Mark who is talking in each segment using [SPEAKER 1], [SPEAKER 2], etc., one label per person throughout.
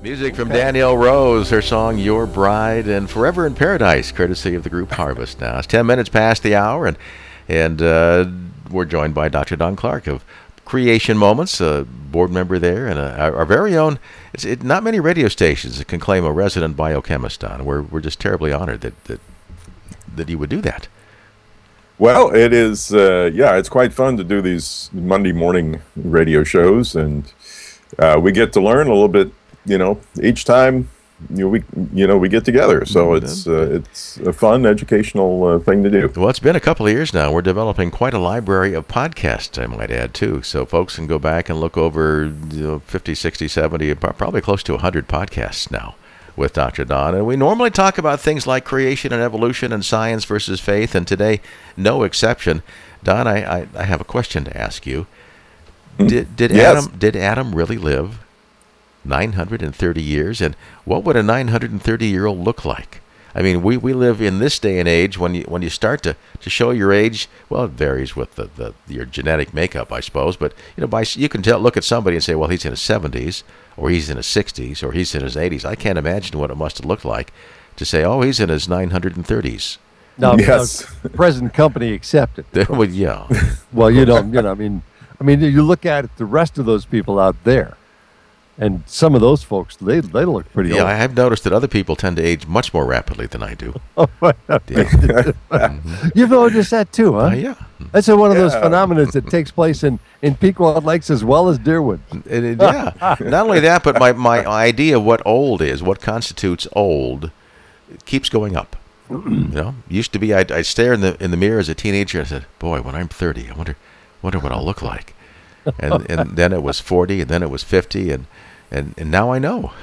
[SPEAKER 1] Music from Danielle Rose, her song Your Bride and Forever in Paradise, courtesy of the group Harvest. Now, it's 10 minutes past the hour, and we're joined by Dr. Don Clark of Creation Moments, a board member there, and our very own. Not many radio stations that can claim a resident biochemist, Don. We're just terribly honored that you would do that.
[SPEAKER 2] Well, it is, it's quite fun to do these Monday morning radio shows, and we get to learn a little bit, each time we get together. So it's a fun educational thing to do.
[SPEAKER 1] Well, it's been a couple of years now. We're developing quite a library of podcasts, I might add, too. So folks can go back and look over 50, 60, 70, probably close to 100 podcasts now with Dr. Don. And we normally talk about things like creation and evolution and science versus faith, and today, no exception. Don, I have a question to ask you. Did
[SPEAKER 2] Yes.
[SPEAKER 1] Adam really live 930 years? And what would a 930-year-old look like? I mean, we live in this day and age when you start to show your age. Well, it varies with your genetic makeup, I suppose. But you can look at somebody and say, well, he's in his 70s, or he's in his 60s, or he's in his 80s. I can't imagine what it must have looked like to say, oh, he's in his 930s.
[SPEAKER 3] No,
[SPEAKER 2] Yes.
[SPEAKER 3] no, present company accepted.
[SPEAKER 1] Well, yeah.
[SPEAKER 3] Well, you don't, I mean, you look at it, the rest of those people out there, and some of those folks, they look pretty
[SPEAKER 1] Yeah,
[SPEAKER 3] old.
[SPEAKER 1] I have noticed that other people tend to age much more rapidly than I do.
[SPEAKER 3] You've noticed that too, huh?
[SPEAKER 1] Yeah.
[SPEAKER 3] That's one of those phenomena that takes place in Pequot Lakes as well as Deerwood.
[SPEAKER 1] Yeah. Not only that, but my idea of what old is, what constitutes old, it keeps going up. Used to be I'd stare in the mirror as a teenager and said, boy, when I'm 30, I wonder what I'll look like. And then it was 40, and then it was 50, and now I know.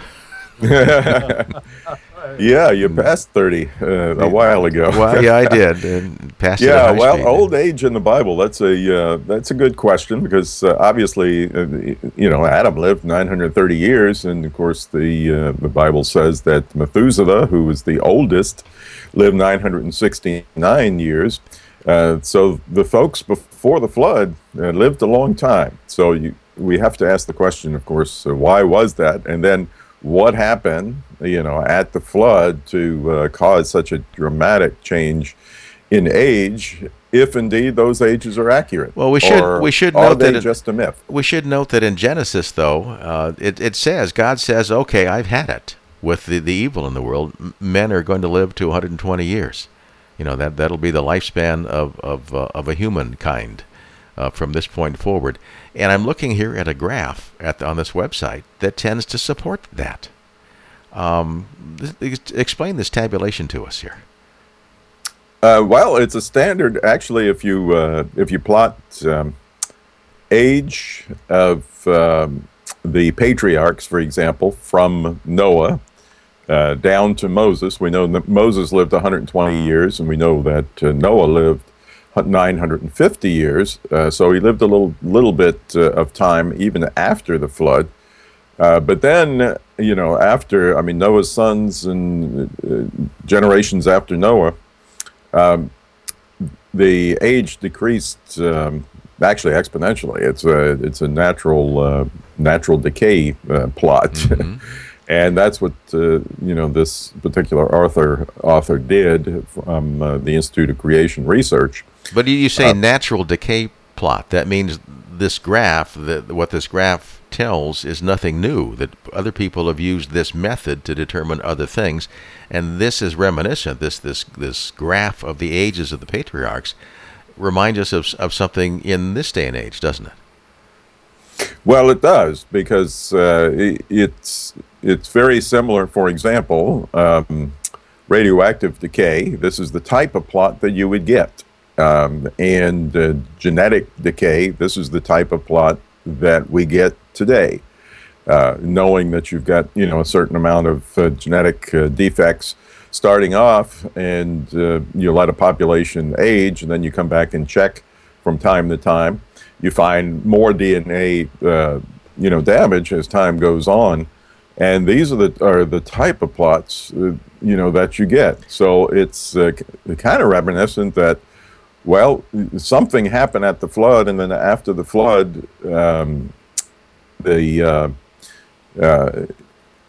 [SPEAKER 2] Yeah, you passed 30 a while ago.
[SPEAKER 1] Well, yeah, I did. And passed it at
[SPEAKER 2] Yeah,
[SPEAKER 1] high
[SPEAKER 2] well,
[SPEAKER 1] speed.
[SPEAKER 2] old age in the Bible, that's a good question, because obviously, Adam lived 930 years, and of course the Bible says that Methuselah, who was the oldest, lived 969 years. So the folks before the flood lived a long time. So we have to ask the question, of course, why was that? And then what happened, at the flood to cause such a dramatic change in age, if indeed those ages are accurate?
[SPEAKER 1] Well, we should
[SPEAKER 2] are
[SPEAKER 1] note
[SPEAKER 2] they
[SPEAKER 1] that
[SPEAKER 2] just a myth?
[SPEAKER 1] We should note that in Genesis, though, it says, God says, okay, I've had it with the evil in the world. Men are going to live to 120 years. That'll be the lifespan of a humankind from this point forward. And I'm looking here at a graph on this website that tends to support that. Explain this tabulation to us here.
[SPEAKER 2] Well, it's a standard. Actually, if you plot age of the patriarchs, for example, from Noah down to Moses, we know that Moses lived 120 years, and we know that Noah lived 950 years. So he lived a little bit of time even after the flood. But then, after, Noah's sons and generations after Noah, the age decreased actually exponentially. It's a natural decay plot. Mm-hmm. And that's what this particular author did from the Institute of Creation Research.
[SPEAKER 1] But you say natural decay plot. That means this graph, what this graph tells, is nothing new. That other people have used this method to determine other things, and this is reminiscent. This graph of the ages of the patriarchs reminds us of something in this day and age, doesn't it?
[SPEAKER 2] Well, it does, because it's very similar. For example, radioactive decay. This is the type of plot that you would get. And genetic decay, this is the type of plot that we get today. Knowing that you've got, a certain amount of genetic defects starting off, and you let a population age, and then you come back and check from time to time. You find more DNA, damage as time goes on. And these are the type of plots, that you get. So it's kind of reminiscent that, well, something happened at the flood, and then after the flood,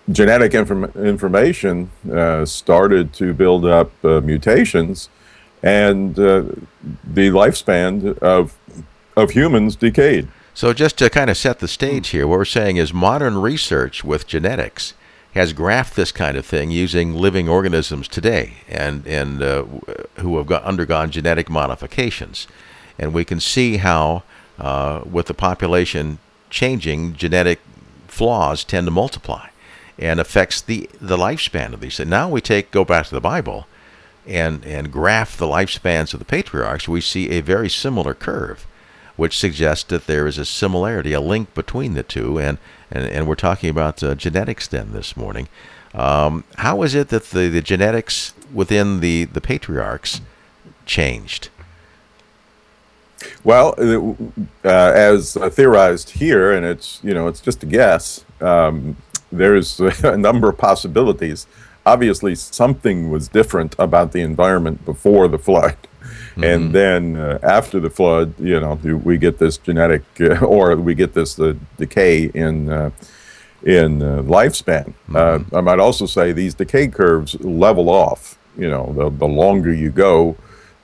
[SPEAKER 2] genetic information started to build up mutations, and the lifespan of humans decayed.
[SPEAKER 1] So just to kind of set the stage here, what we're saying is modern research with genetics has graphed this kind of thing using living organisms today, and who have undergone genetic modifications, and we can see how with the population changing, genetic flaws tend to multiply, and affects the lifespan of these. And now we go back to the Bible, and graph the lifespans of the patriarchs. We see a very similar curve, which suggests that there is a similarity, a link between the two, and we're talking about genetics then this morning. How is it that the genetics within the patriarchs changed?
[SPEAKER 2] Well, as theorized here, and it's just a guess. There's a number of possibilities. Obviously, something was different about the environment before the flood. Mm-hmm. And then after the flood, we get this genetic, or we get this decay in lifespan. Mm-hmm. I might also say these decay curves level off. The longer you go,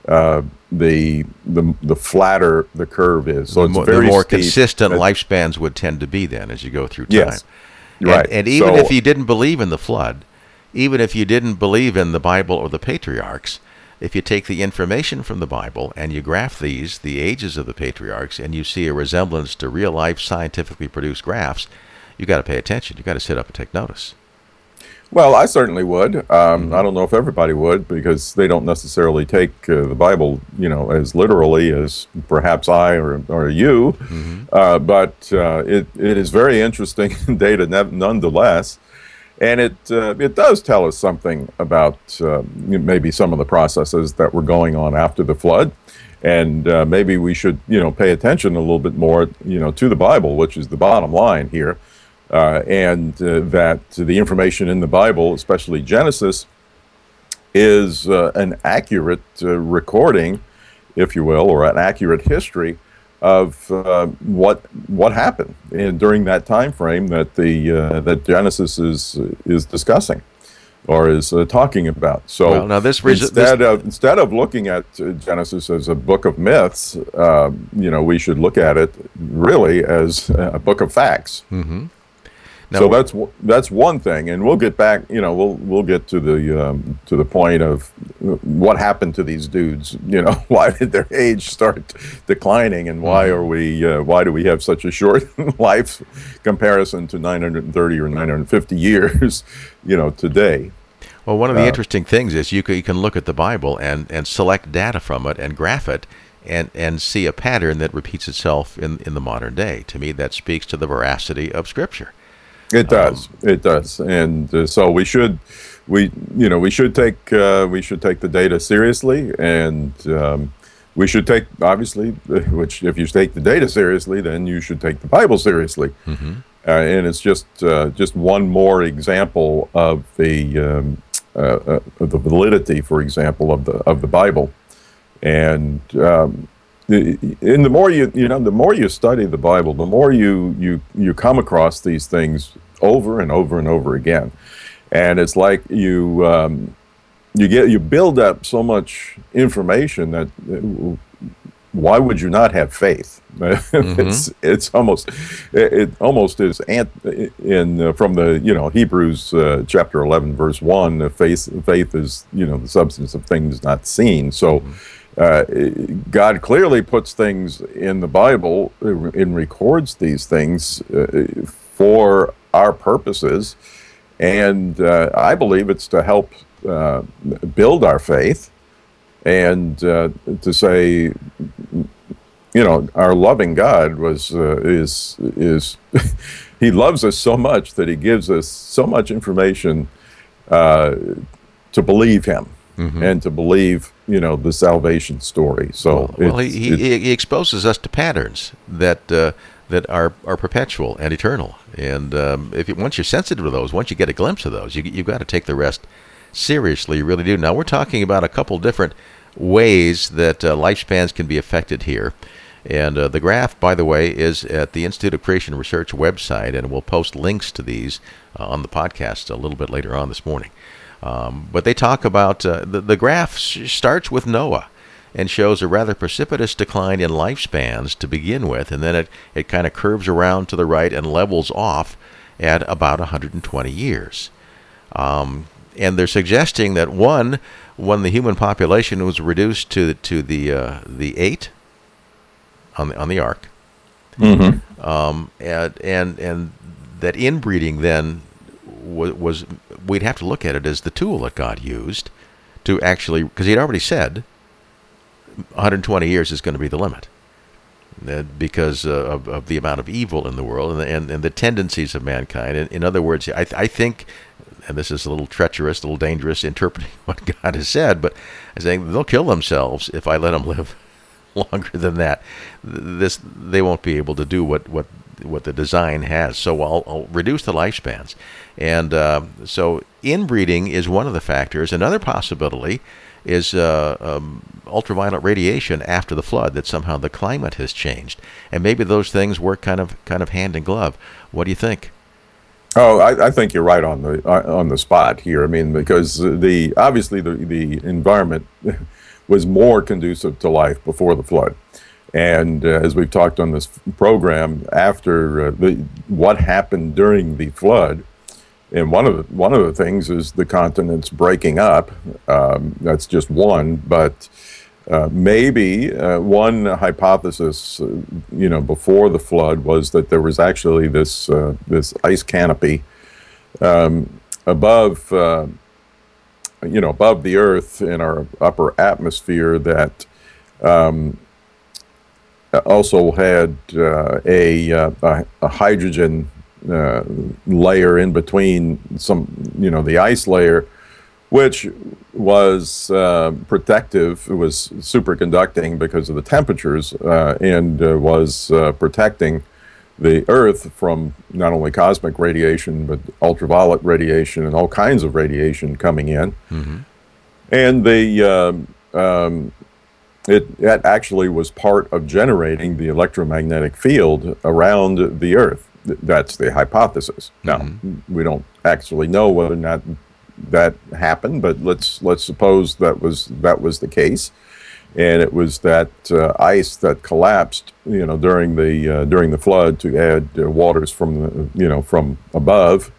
[SPEAKER 2] the flatter the curve is. So
[SPEAKER 1] the more
[SPEAKER 2] steep,
[SPEAKER 1] consistent lifespans would tend to be then as you go through time.
[SPEAKER 2] Yes, right.
[SPEAKER 1] And even if you didn't believe in the flood, even if you didn't believe in the Bible or the patriarchs, if you take the information from the Bible and you graph the ages of the patriarchs, and you see a resemblance to real life scientifically produced graphs, you got to pay attention. You got to sit up and take notice.
[SPEAKER 2] Well, I certainly would. I don't know if everybody would, because they don't necessarily take the Bible, as literally as perhaps I or you. Mm-hmm. But it is very interesting data nonetheless. And it does tell us something about maybe some of the processes that were going on after the flood, and maybe we should pay attention a little bit more to the Bible, which is the bottom line here, and that the information in the Bible, especially Genesis, is an accurate recording, if you will, or an accurate history of what happened during that time frame that that Genesis is discussing or is talking about. So instead of looking at Genesis as a book of myths, we should look at it really as a book of facts. Mm-hmm. Now, so that's one thing, and we'll get back. We'll get to the point of what happened to these dudes. Why did their age start declining, and why do we have such a short life comparison to 930 or 950 years? Today.
[SPEAKER 1] Well, one of the interesting things is you can look at the Bible and select data from it and graph it, and see a pattern that repeats itself in the modern day. To me, that speaks to the veracity of Scripture.
[SPEAKER 2] It does. It does, and so we should take the data seriously, and we should take, obviously, which if you take the data seriously, then you should take the Bible seriously. Mm-hmm. And it's just one more example of the validity, for example, of the Bible, and. And the more the more you study the Bible, the more you come across these things over and over and over again, and it's like you build up so much information that why would you not have faith? Mm-hmm. it almost is from the Hebrews chapter 11 verse 1. Faith is the substance of things not seen. So. Mm-hmm. God clearly puts things in the Bible and records these things for our purposes, and I believe it's to help build our faith, and to say, our loving God is He loves us so much that He gives us so much information to believe Him. Mm-hmm. And to believe, the salvation story. So
[SPEAKER 1] he exposes us to patterns that are perpetual and eternal. And once you're sensitive to those, once you get a glimpse of those, you've got to take the rest seriously. You really do. Now we're talking about a couple different ways that lifespans can be affected here, And the graph, by the way, is at the Institute of Creation Research website, and we'll post links to these on the podcast a little bit later on this morning. But they talk about the graph starts with Noah and shows a rather precipitous decline in lifespans to begin with, and then it kind of curves around to the right and levels off at about 120 years. And they're suggesting that when the human population was reduced to the 8 on the ark, and that inbreeding then was we'd have to look at it as the tool that God used to actually, because he'd already said 120 years is going to be the limit, because of the amount of evil in the world and the tendencies of mankind. In other words, I think, and this is a little treacherous, a little dangerous, interpreting what God has said, but I'm saying they'll kill themselves if I let them live longer than that. They won't be able to do what the design has. So I'll reduce the lifespans. And so inbreeding is one of the factors. Another possibility is ultraviolet radiation after the flood, that somehow the climate has changed. And maybe those things work kind of hand in glove. What do you think?
[SPEAKER 2] Oh, I think you're right on the spot here. I mean, because obviously the environment was more conducive to life before the flood. And as we've talked on this program, after what happened during the flood, and one of the things is the continents breaking up. That's just one, but maybe one hypothesis, before the flood was that there was actually this ice canopy above the Earth in our upper atmosphere that also had a hydrogen layer in between the ice layer, which was protective. It was superconducting because of the temperatures, and was protecting the Earth from not only cosmic radiation, but ultraviolet radiation and all kinds of radiation coming in. Mm-hmm. And it actually was part of generating the electromagnetic field around the Earth. That's the hypothesis. Now, we don't actually know whether or not that happened, but let's suppose that was the case, and it was that ice that collapsed, during the flood to add waters from from above,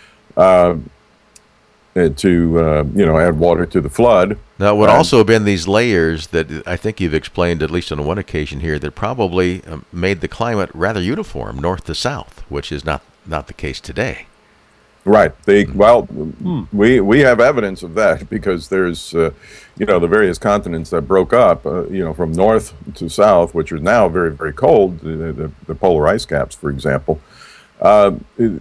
[SPEAKER 2] to add water to the flood.
[SPEAKER 1] Now, it would also have been these layers that I think you've explained, at least on one occasion here, that probably made the climate rather uniform north to south, which is not the case today.
[SPEAKER 2] Right. We have evidence of that because there's, the various continents that broke up, from north to south, which are now very, very cold, the polar ice caps, for example, have,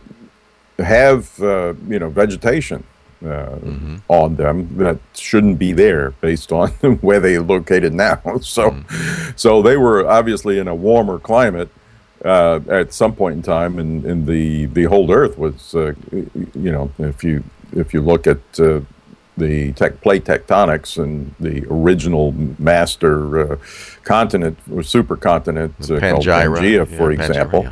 [SPEAKER 2] vegetation on them that shouldn't be there based on where they're located now. So they were obviously in a warmer climate at some point in time, and the whole Earth was, if you look at the plate tectonics and the original master continent or supercontinent called Pangaea, for example.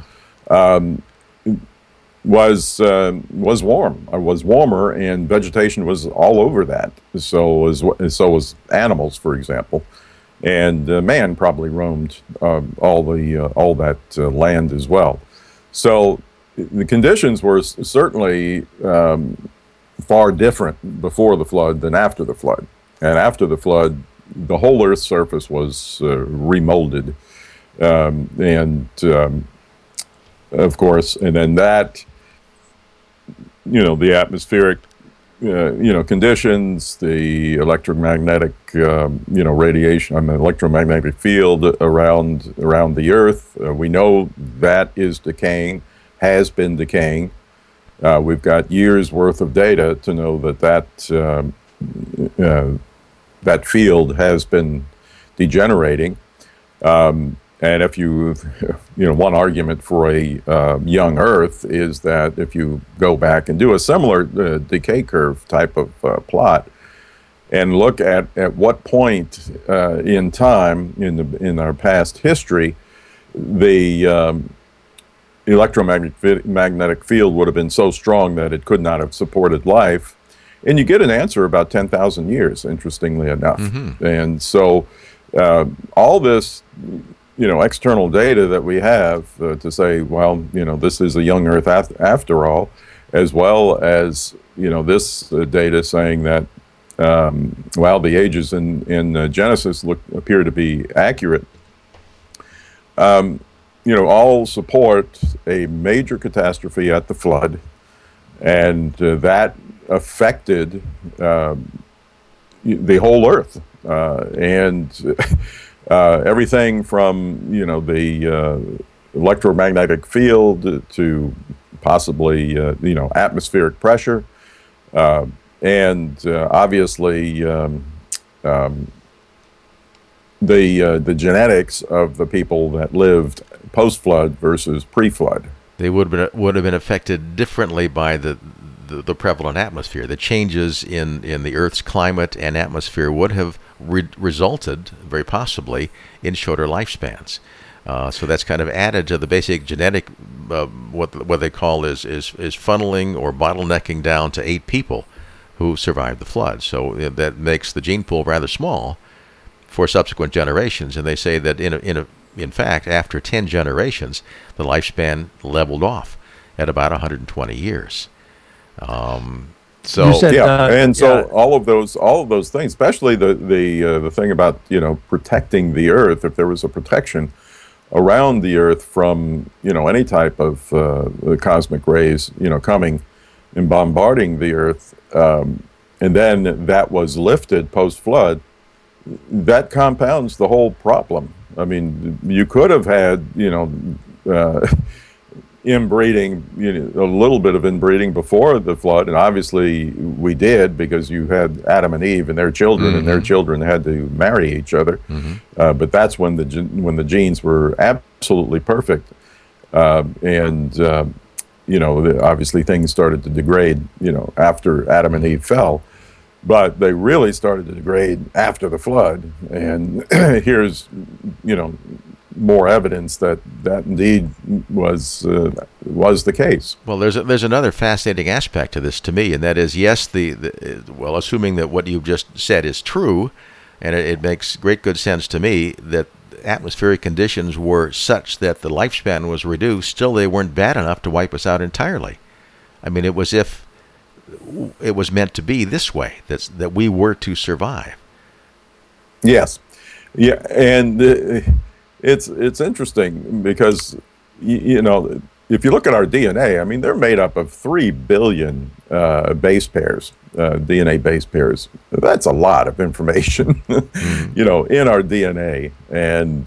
[SPEAKER 2] Was warmer, and vegetation was all over that. So was animals, for example, and man probably roamed all that land as well. So the conditions were certainly far different before the flood than after the flood. And after the flood, the whole Earth's surface was remolded, and of course, and then that. The atmospheric, conditions, the electromagnetic, radiation, electromagnetic field around the Earth. We know that is decaying, has been decaying. We've got years worth of data to know that field has been degenerating. And if one argument for a young Earth is that if you go back and do a similar decay curve type of plot, and look at what point in time in our past history the electromagnetic field would have been so strong that it could not have supported life. And you get an answer about 10,000 years, interestingly enough. And so all this, external data that we have to say, well, this is a young Earth after all, as well as, this data saying that, the ages in Genesis appear to be accurate. All support a major catastrophe at the flood, and that affected the whole Earth, and everything from the electromagnetic field to possibly atmospheric pressure, and obviously the genetics of the people that lived post-flood versus pre-flood.
[SPEAKER 1] They would have been affected differently by the prevalent atmosphere. The changes in the Earth's climate and atmosphere would have resulted, very possibly, in shorter lifespans. So that's kind of added to the basic genetic, what they call is funneling or bottlenecking down to 8 people who survived the flood. So that makes the gene pool rather small for subsequent generations. And they say that in fact, after 10 generations, the lifespan leveled off at about 120 years. All
[SPEAKER 2] of those things, especially the thing about protecting the Earth, if there was a protection around the Earth from any type of cosmic rays coming and bombarding the Earth, and then that was lifted post-flood, that compounds the whole problem. I mean, you could have had inbreeding, a little bit of inbreeding before the flood, and obviously we did, because you had Adam and Eve and their children, and their children had to marry each other. But that's when the genes were absolutely perfect, obviously things started to degrade, after Adam and Eve fell. But they really started to degrade after the flood, and here's more evidence that indeed was the case.
[SPEAKER 1] Well, there's another fascinating aspect to this to me, and that is, yes, assuming that what you've just said is true, and it makes good sense to me that atmospheric conditions were such that the lifespan was reduced, still they weren't bad enough to wipe us out entirely. I mean, it was if it was meant to be this way, that we were to survive.
[SPEAKER 2] Yes. Yeah, and it's interesting because, if you look at our DNA, I mean, they're made up of 3 billion base pairs, DNA base pairs. That's a lot of information, in our DNA. And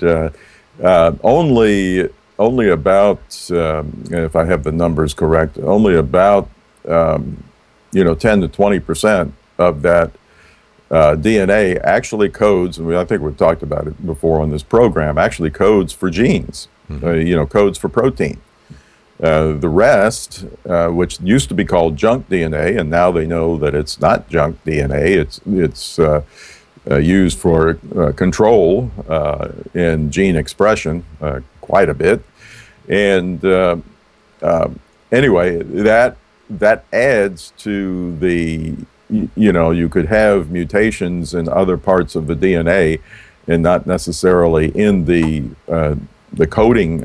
[SPEAKER 2] only about, if I have the numbers correct, only about 10 to 20% of that DNA actually codes, and I think we've talked about it before on this program, actually codes for genes, codes for protein. The rest, which used to be called junk DNA, and now they know that it's not junk DNA, it's used for control in gene expression quite a bit. And anyway, that adds to the, you could have mutations in other parts of the DNA and not necessarily in the coding,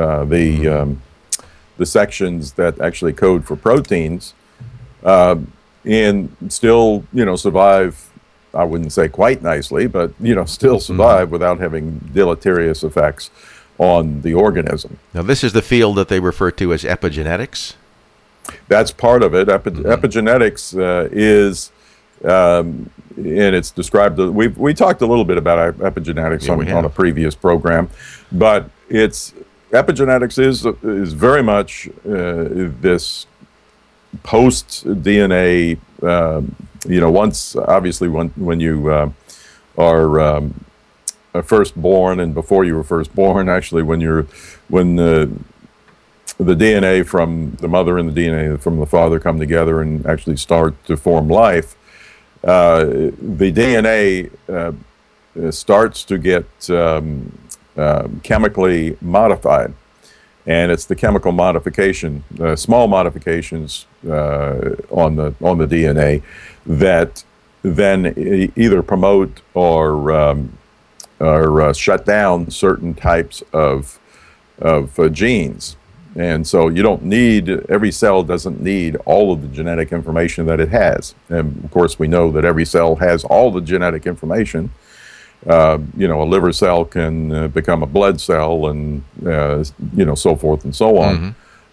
[SPEAKER 2] the sections that actually code for proteins, and still, survive, I wouldn't say quite nicely, but, still survive without having deleterious effects on the organism.
[SPEAKER 1] Now, this is the field that they refer to as epigenetics.
[SPEAKER 2] That's part of it. Epigenetics is, and it's described. We talked a little bit about epigenetics on a previous program, but epigenetics is very much this post DNA. Once obviously when you are first born, and before you were first born, actually when the DNA from the mother and the DNA from the father come together and actually start to form life, the DNA starts to get chemically modified. And it's the chemical modification, small modifications on the DNA that then either promote or shut down certain types of genes. And so you don't need, every cell doesn't need all of the genetic information that it has. And of course, we know that every cell has all the genetic information. A liver cell can become a blood cell, and so forth and so on.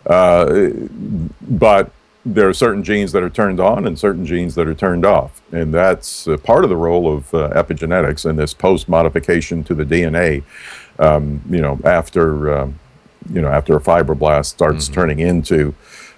[SPEAKER 2] But there are certain genes that are turned on and certain genes that are turned off, and that's part of the role of epigenetics in this post-modification to the DNA. After a fibroblast starts turning into,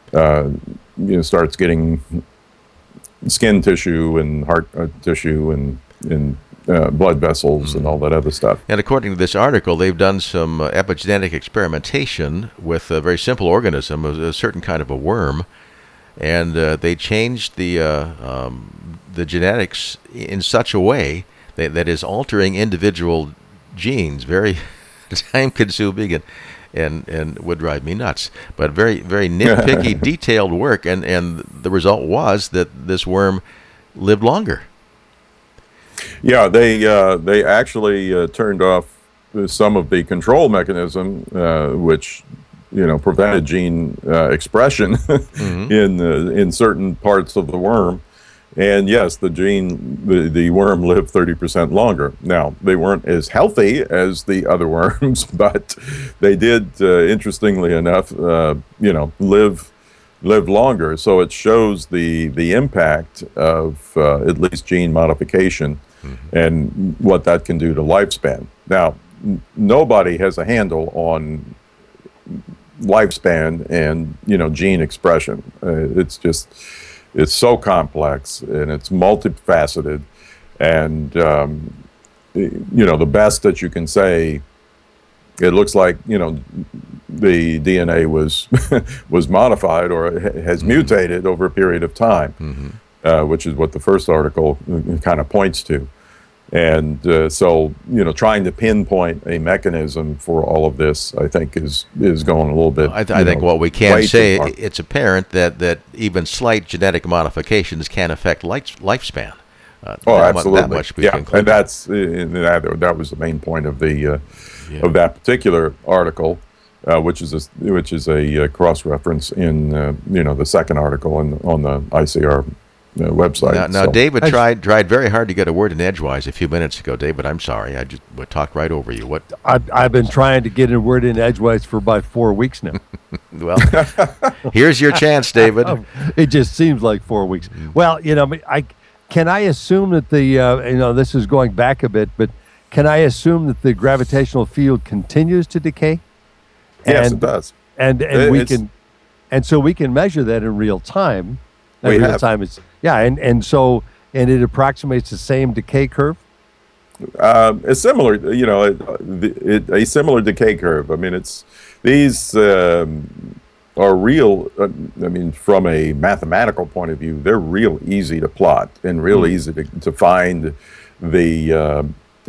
[SPEAKER 2] starts getting skin tissue and heart tissue and blood vessels and all that other stuff.
[SPEAKER 1] And according to this article, they've done some epigenetic experimentation with a very simple organism, a certain kind of a worm, and they changed the genetics in such a way that is altering individual genes, very time-consuming and would drive me nuts. But very, very nitpicky, detailed work, and the result was that this worm lived longer.
[SPEAKER 2] Yeah, they actually turned off some of the control mechanism, which prevented gene expression in certain parts of the worm. And yes, the worm lived 30% longer. Now, they weren't as healthy as the other worms, but they did, interestingly enough, live longer. So it shows the impact of at least gene modification and what that can do to lifespan. Now, nobody has a handle on lifespan and gene expression. It's so complex and it's multifaceted, and the best that you can say, it looks like the DNA was modified or has mutated over a period of time, which is what the first article kind of points to. And so trying to pinpoint a mechanism for all of this, I think, is going a little bit.
[SPEAKER 1] I think what we can say, it's apparent that even slight genetic modifications can affect lifespan.
[SPEAKER 2] Absolutely.
[SPEAKER 1] That much we can
[SPEAKER 2] and that was the main point of the of that particular article, which is a cross reference in the second article on the ICR website.
[SPEAKER 1] Now David tried very hard to get a word in edgewise a few minutes ago. David, I'm sorry, I just talked right over you. What?
[SPEAKER 3] I've been trying to get a word in edgewise for about 4 weeks now.
[SPEAKER 1] Well, here's your chance, David.
[SPEAKER 3] It just seems like 4 weeks. Well, can I assume that this is going back a bit, but can I assume that the gravitational field continues to decay?
[SPEAKER 2] Yes, it does.
[SPEAKER 3] And so we can measure that in real time. So it approximates the same decay curve.
[SPEAKER 2] It's similar, a similar decay curve. I mean, these are real. From a mathematical point of view, they're real easy to plot and real easy to find the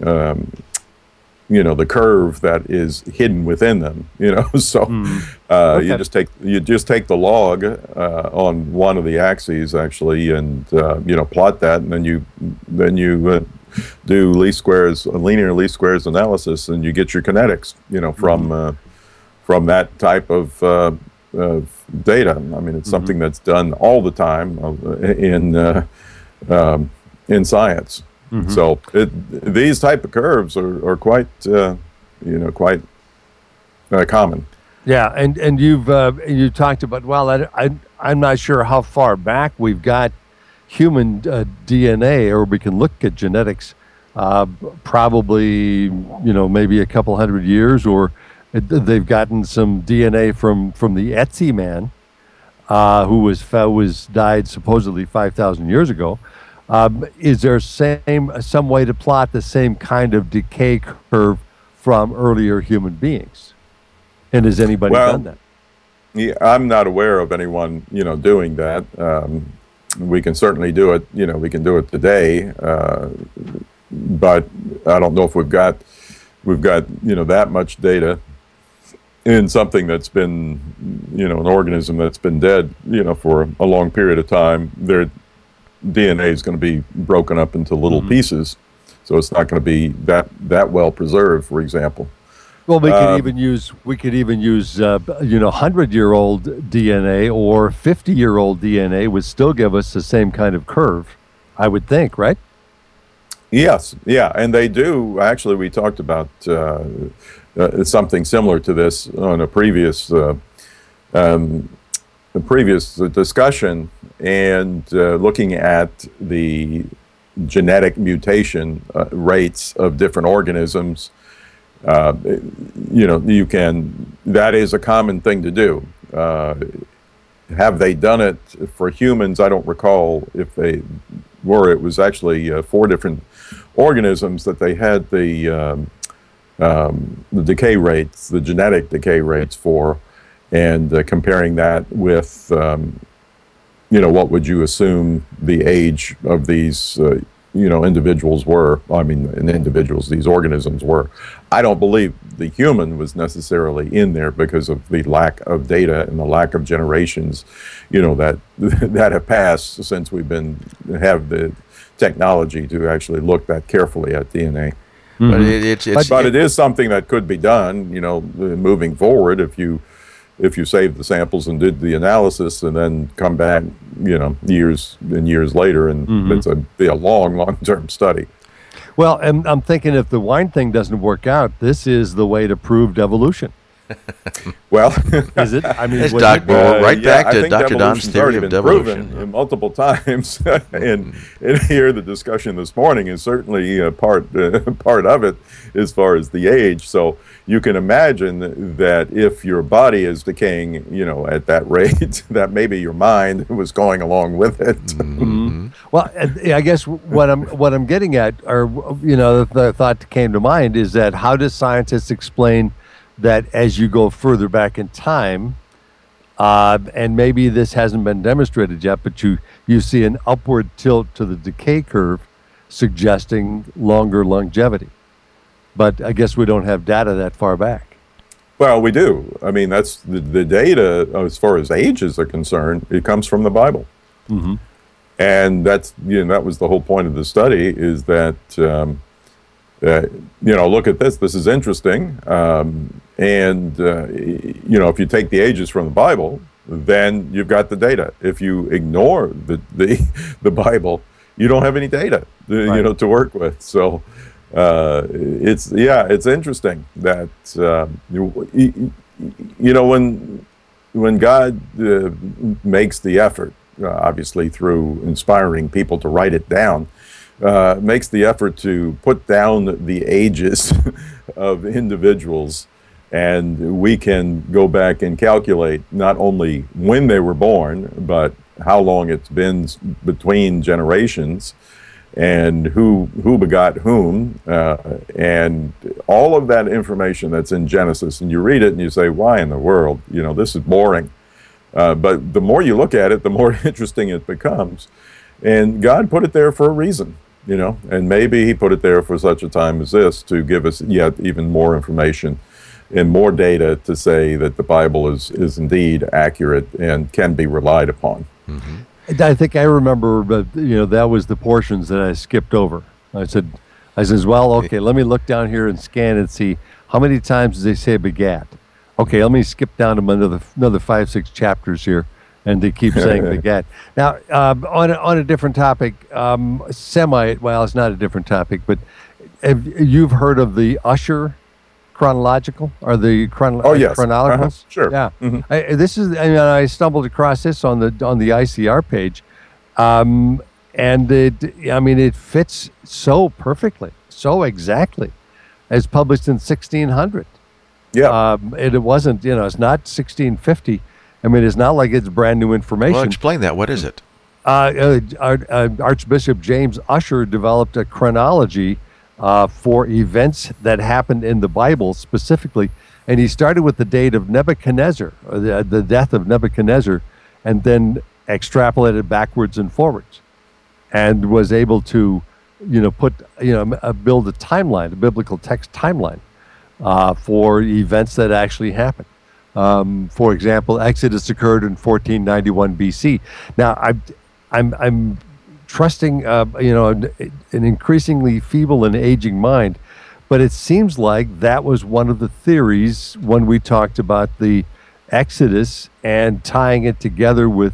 [SPEAKER 2] the curve that is hidden within them. So okay. you just take the log on one of the axes actually, and plot that, and then you do linear least squares analysis, and you get your kinetics. From that type of data. I mean, it's something that's done all the time in science. So these type of curves are quite common.
[SPEAKER 3] Yeah, and you talked about, I'm not sure how far back we've got human DNA, or we can look at genetics. Probably maybe a couple hundred years, or they've gotten some DNA from the Etsy man, who died supposedly 5,000 years ago. Is there some way to plot the same kind of decay curve from earlier human beings? And has anybody done that?
[SPEAKER 2] Yeah, I'm not aware of anyone, doing that. We can certainly do it. We can do it today, but I don't know if we've got we've got that much data in something that's been an organism that's been dead for a long period of time. Their DNA is going to be broken up into little pieces, so it's not going to be that well preserved, for example.
[SPEAKER 3] Well, we could even use 100-year-old DNA or 50-year-old DNA would still give us the same kind of curve, I would think, right?
[SPEAKER 2] Yes, yeah, and they do. Actually, we talked about something similar to this on a previous discussion, and looking at the genetic mutation rates of different organisms. That is a common thing to do. Have they done it for humans? I don't recall if they were. It was actually 4 different organisms that they had the decay rates, the genetic decay rates for, and comparing that with, what would you assume the age of these individuals were. I mean, these organisms were. I don't believe the human was necessarily in there because of the lack of data and the lack of generations, that have passed since we've have the technology to actually look that carefully at DNA.
[SPEAKER 1] Mm-hmm.
[SPEAKER 2] But it is something that could be done, moving forward if you saved the samples and did the analysis and then come back, years and years later, and it's be a long-term study.
[SPEAKER 3] Well, and I'm thinking if the wine thing doesn't work out, this is the way to prove devolution.
[SPEAKER 2] Well,
[SPEAKER 3] is it? I mean,
[SPEAKER 1] back to Dr. Don's theory of devolution.
[SPEAKER 2] Proven multiple times, and here the discussion this morning is certainly part of it as far as the age. So you can imagine that if your body is decaying, at that rate, that maybe your mind was going along with it.
[SPEAKER 3] Mm-hmm. Well, I guess what I'm getting at, or the thought that came to mind is that how do scientists explain that as you go further back in time, and maybe this hasn't been demonstrated yet, but you see an upward tilt to the decay curve suggesting longer longevity. But I guess we don't have data that far back.
[SPEAKER 2] Well, we do. I mean, that's the data as far as ages are concerned. It comes from the Bible. Mm-hmm. And that's, that was the whole point of the study, is that, look at this. This is interesting. If you take the ages from the Bible, then you've got the data. If you ignore the Bible, you don't have any data,
[SPEAKER 3] right,
[SPEAKER 2] to work with. So it's interesting that when God makes the effort, obviously through inspiring people to write it down, makes the effort to put down the ages of individuals, and we can go back and calculate not only when they were born, but how long it's been between generations, and who begot whom, and all of that information that's in Genesis. And you read it and you say, why in the world? This is boring. But the more you look at it, the more interesting it becomes. And God put it there for a reason, and maybe he put it there for such a time as this to give us yet even more information and more data to say that the Bible is indeed accurate and can be relied upon.
[SPEAKER 3] Mm-hmm. I think I remember, that was the portions that I skipped over. I says, well, okay, let me look down here and scan and see how many times does they say begat. Okay, let me skip down to another 5-6 chapters here, and they keep saying begat. Now, on a different topic, well, it's not a different topic, but you've heard of the Ussher chronological, or the chronologicals?
[SPEAKER 2] Uh-huh. Sure.
[SPEAKER 3] Yeah. Mm-hmm. I stumbled across this on the ICR page, and it fits so perfectly, so exactly, as published in 1600.
[SPEAKER 2] Yeah.
[SPEAKER 3] It wasn't, it's not 1650. It's not like it's brand new information.
[SPEAKER 1] Well, explain that. What is it?
[SPEAKER 3] Archbishop James Ussher developed a chronology for events that happened in the Bible specifically. And he started with the date of Nebuchadnezzar, or the death of Nebuchadnezzar, and then extrapolated backwards and forwards, and was able to, build a timeline, a biblical text timeline. for events that actually happened. For example, Exodus occurred in 1491 BC. Now, I'm trusting, an increasingly feeble and aging mind, but it seems like that was one of the theories when we talked about the Exodus and tying it together with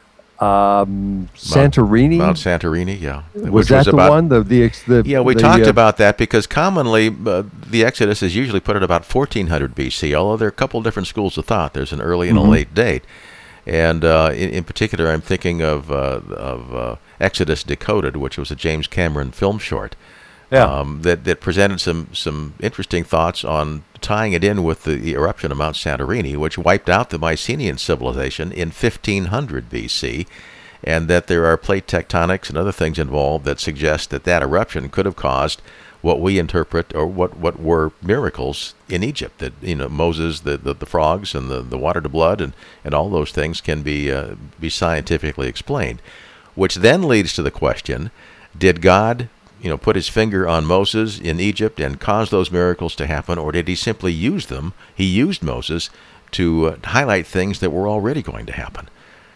[SPEAKER 3] Santorini.
[SPEAKER 1] Mount Santorini, yeah.
[SPEAKER 3] Was that the one?
[SPEAKER 1] Yeah, we talked about that because commonly the Exodus is usually put at about 1400 BC, although there are a couple different schools of thought. There's an early and a late date. And in particular, I'm thinking of Exodus Decoded, which was a James Cameron film short. That presented some interesting thoughts on tying it in with the eruption of Mount Santorini, which wiped out the Mycenaean civilization in 1500 BC, and that there are plate tectonics and other things involved that suggest that eruption could have caused what we interpret or what were miracles in Egypt. That Moses, the frogs and the water to blood and all those things can be scientifically explained, which then leads to the question: did God put his finger on Moses in Egypt and cause those miracles to happen, or did he simply use them? He used Moses to highlight things that were already going to happen.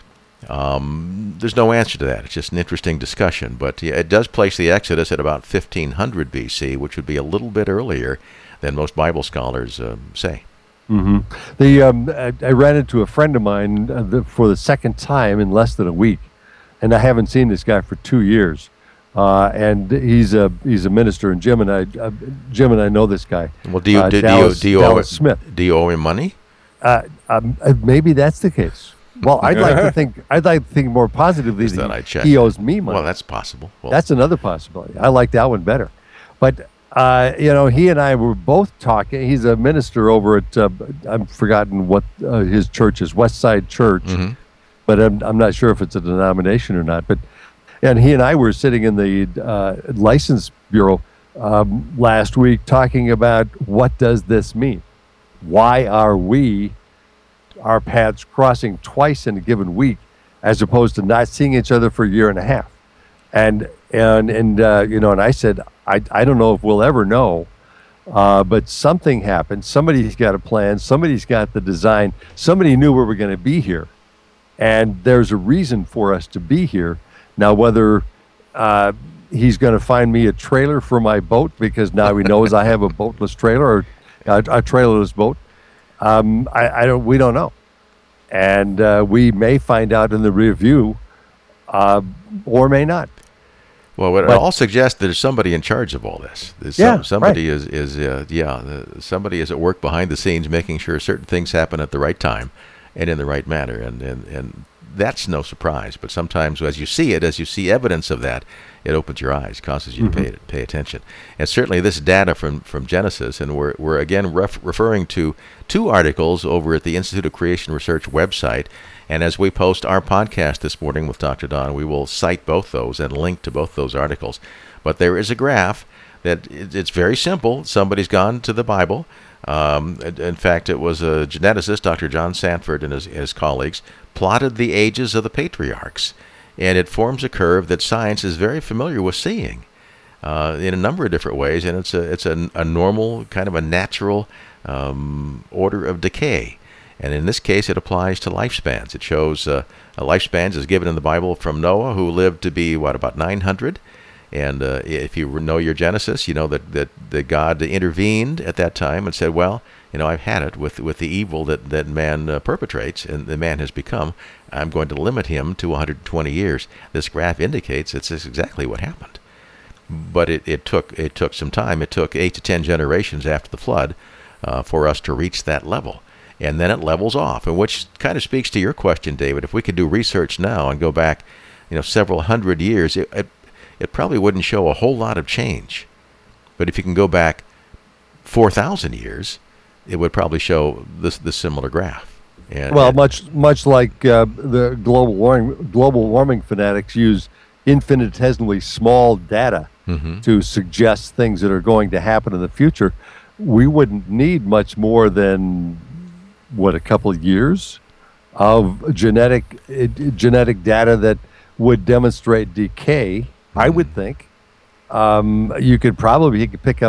[SPEAKER 1] There's no answer to that. It's just an interesting discussion. But it does place the Exodus at about 1500 BC, which would be a little bit earlier than most Bible scholars say.
[SPEAKER 3] Mm-hmm. I ran into a friend of mine for the second time in less than a week, and I haven't seen this guy for 2 years. And he's a minister, and Jim and I know this guy.
[SPEAKER 1] Well, do you owe him money?
[SPEAKER 3] Maybe that's the case. Well, I'd like to think more positively that he owes me money.
[SPEAKER 1] Well, that's possible. Well,
[SPEAKER 3] that's another possibility. I like that one better. But he and I were both talking. He's a minister over at I've forgotten what his church is, Westside Church, but I'm not sure if it's a denomination or not. And he and I were sitting in the license bureau last week talking about what does this mean? Why are our paths crossing twice in a given week, as opposed to not seeing each other for a year and a half? And I said, I don't know if we'll ever know, but something happened. Somebody's got a plan. Somebody's got the design. Somebody knew we were going to be here, and there's a reason for us to be here. Now, whether he's going to find me a trailer for my boat because now he knows I have a boatless trailer or a trailerless boat, we don't know, and we may find out in the review, or may not.
[SPEAKER 1] Well, it all suggests that there's somebody in charge of all this. Somebody is at work behind the scenes, making sure certain things happen at the right time and in the right manner, and that's no surprise. But sometimes as you see evidence of that, it opens your eyes, causes you to pay attention. And certainly this data from Genesis, and we're again referring to 2 articles over at the Institute of Creation Research website. And as we post our podcast this morning with Dr. Don, we will cite both those and link to both those articles. But there is a graph that it's very simple. Somebody's gone to the Bible. In fact, it was a geneticist, Dr. John Sanford, and his colleagues plotted the ages of the patriarchs, and it forms a curve that science is very familiar with seeing in a number of different ways, and it's a normal, kind of a natural order of decay. And in this case, it applies to lifespans. It shows lifespans is given in the Bible from Noah, who lived to be, about 900. And if you know your Genesis, you know that God intervened at that time and said, well, I've had it with the evil that man perpetrates and the man has become. I'm going to limit him to 120 years. This graph indicates it's exactly what happened. But it took some time. It took 8 to 10 generations after the flood for us to reach that level. And then it levels off, and which kind of speaks to your question, David. If we could do research now and go back, several hundred years, it probably wouldn't show a whole lot of change. But if you can go back 4,000 years, it would probably show this similar graph.
[SPEAKER 3] Much like the global warming fanatics use infinitesimally small data to suggest things that are going to happen in the future, we wouldn't need much more than a couple of years of genetic data that would demonstrate decay. I would think you could pick up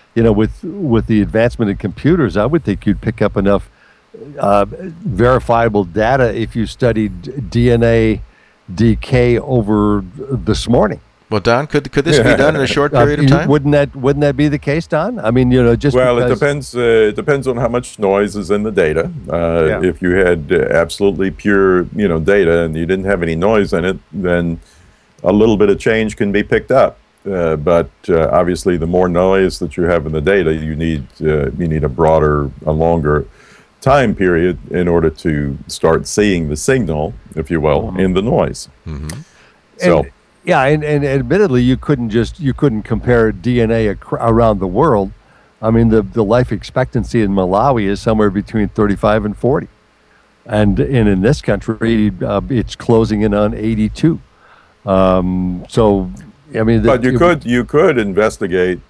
[SPEAKER 3] with the advancement in computers, I would think you'd pick up enough verifiable data if you studied DNA decay over this morning.
[SPEAKER 1] Well, Don, could this be done in a short period of time?
[SPEAKER 3] Wouldn't that be the case, Don? I mean, just
[SPEAKER 2] it depends. It depends on how much noise is in the data. If you had absolutely pure, data and you didn't have any noise in it, then a little bit of change can be picked up. But obviously, the more noise that you have in the data, you need a longer time period in order to start seeing the signal, if you will, in the noise.
[SPEAKER 1] Mm-hmm.
[SPEAKER 2] So.
[SPEAKER 3] And admittedly, you couldn't compare DNA around the world. I mean, the life expectancy in Malawi is somewhere between 35 and 40, and in this country, it's closing in on 82. So, I mean,
[SPEAKER 2] but you could investigate,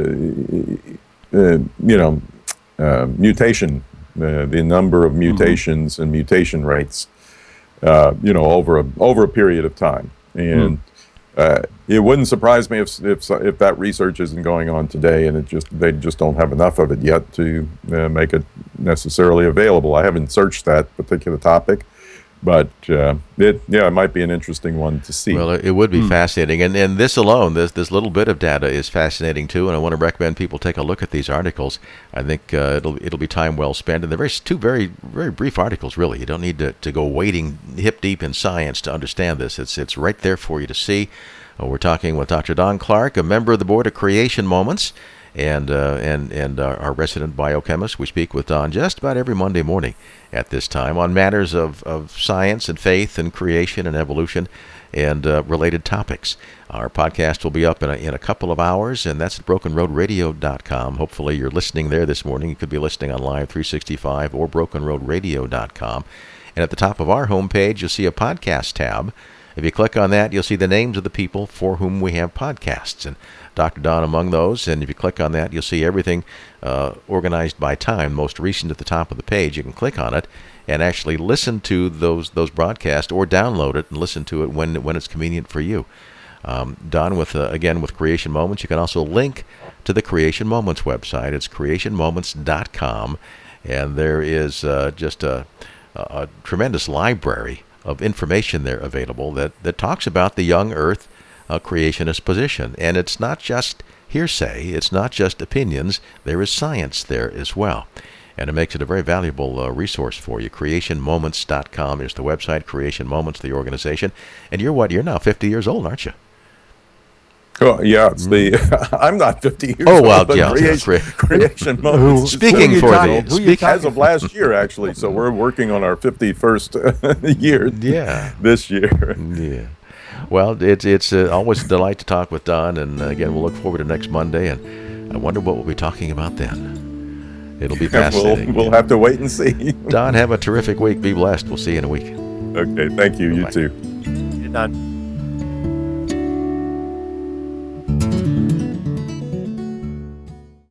[SPEAKER 2] mutation, the number of mutations and mutation rates, over a period of time, and. It wouldn't surprise me if that research isn't going on today, and they just don't have enough of it yet to make it necessarily available. I haven't searched that particular topic, but it might be an interesting one to see.
[SPEAKER 1] Well, it would be fascinating, and this alone, this little bit of data is fascinating too. And I want to recommend people take a look at these articles. I think it'll be time well spent. And they're two very very brief articles, really. You don't need to go wading hip deep in science to understand this. It's right there for you to see. We're talking with Dr. Don Clark, a member of the board of Creation Moments, and our resident biochemist. We speak with Don just about every Monday morning at this time on matters of science and faith and creation and evolution and related topics. Our podcast will be up in a couple of hours, and that's at BrokenRoadRadio.com. Hopefully you're listening there this morning. You could be listening on Live 365 or BrokenRoadRadio.com. And at the top of our homepage, you'll see a podcast tab. If you click on that, you'll see the names of the people for whom we have podcasts, and Dr. Don among those. And if you click on that, you'll see everything organized by time, most recent at the top of the page. You can click on it and actually listen to those broadcasts or download it and listen to it when it's convenient for you. Don, with Creation Moments, you can also link to the Creation Moments website. It's creationmoments.com, and there is just a tremendous library of information there available that talks about the young earth creationist position. And it's not just hearsay, it's not just opinions, there is science there as well. And it makes it a very valuable resource for you. CreationMoments.com is the website, Creation Moments, the organization. And you're now 50 years old, aren't you?
[SPEAKER 2] Oh, yeah, it's I'm not 50 years old.
[SPEAKER 1] Oh, well, yeah.
[SPEAKER 2] Creation Moments.
[SPEAKER 1] Speaking for you.
[SPEAKER 2] As of last year, actually. So we're working on our 51st year this year.
[SPEAKER 1] Yeah. Well, it's always a delight to talk with Don. And again, we'll look forward to next Monday. And I wonder what we'll be talking about then. It'll be fascinating.
[SPEAKER 2] We'll have to wait and see.
[SPEAKER 1] Don, have a terrific week. Be blessed. We'll see you in a week.
[SPEAKER 2] Okay. Thank you.
[SPEAKER 1] Bye-bye.
[SPEAKER 2] You too.
[SPEAKER 3] Don.